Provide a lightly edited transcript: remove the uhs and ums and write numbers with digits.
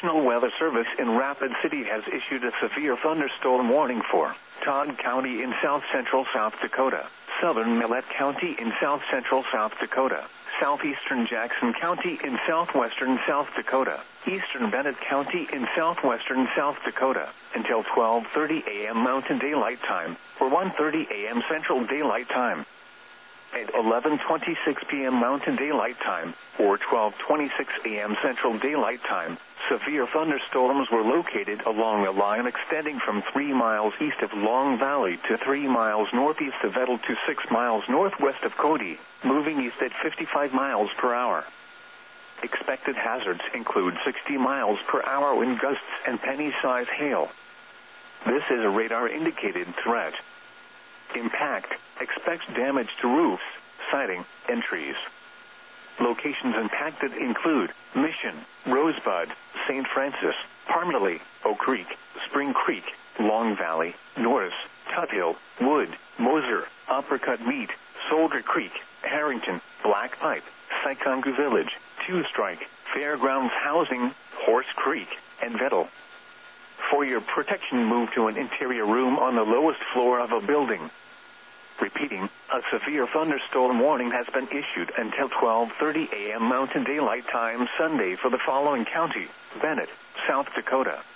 National Weather Service in Rapid City has issued a severe thunderstorm warning for Todd County in south-central South Dakota, southern Millette County in south-central South Dakota, southeastern Jackson County in southwestern South Dakota, eastern Bennett County in southwestern South Dakota, until 12:30 a.m. Mountain Daylight Time, or 1:30 a.m. Central Daylight Time. At 11:26 p.m. Mountain Daylight Time, or 12:26 a.m. Central Daylight Time, severe thunderstorms were located along a line extending from 3 miles east of Long Valley to 3 miles northeast of Vettel to 6 miles northwest of Cody, moving east at 55 miles per hour. Expected hazards include 60 miles per hour wind gusts and penny-size hail. This is a radar-indicated threat. Impact: expects damage to roofs, siding, and trees. Locations impacted include Mission, Rosebud, St. Francis, Parmelee, Oak Creek, Spring Creek, Long Valley, Norris, Tuthill, Wood, Moser, Uppercut Meat, Soldier Creek, Harrington, Black Pipe, Sycongu Village, Two Strike, Fairgrounds Housing, Horse Creek, and Vettel. For your protection, move to an interior room on the lowest floor of a building. Repeating, a severe thunderstorm warning has been issued until 12:30 a.m. Mountain Daylight Time Sunday for the following county: Bennett, South Dakota,